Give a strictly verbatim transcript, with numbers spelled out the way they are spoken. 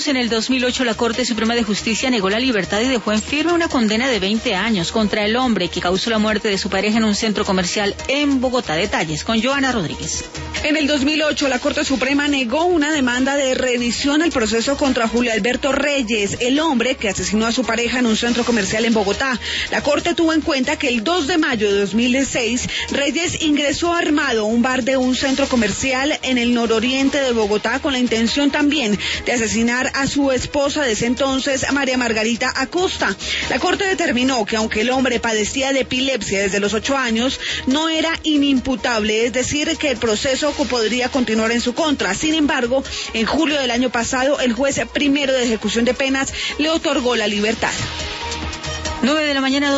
Seguimos en el dos mil ocho. La Corte Suprema de Justicia negó la libertad y dejó en firme una condena de veinte años contra el hombre que causó la muerte de su pareja en un centro comercial en Bogotá. Detalles con Joana Rodríguez. En el dos mil ocho, la Corte Suprema negó una demanda de revisión al proceso contra Julio Alberto Reyes, el hombre que asesinó a su pareja en un centro comercial en Bogotá. La Corte tuvo en cuenta que el dos de mayo de dos mil seis, Reyes ingresó armado a un bar de un centro comercial en el nororiente de Bogotá con la intención también de asesinar a su esposa de ese entonces, María Margarita Acosta. La Corte determinó que aunque el hombre padecía de epilepsia desde los ocho años, no era inimputable, es decir, que el proceso podría continuar en su contra. Sin embargo, en julio del año pasado, el juez primero de ejecución de penas le otorgó la libertad. nueve de la mañana.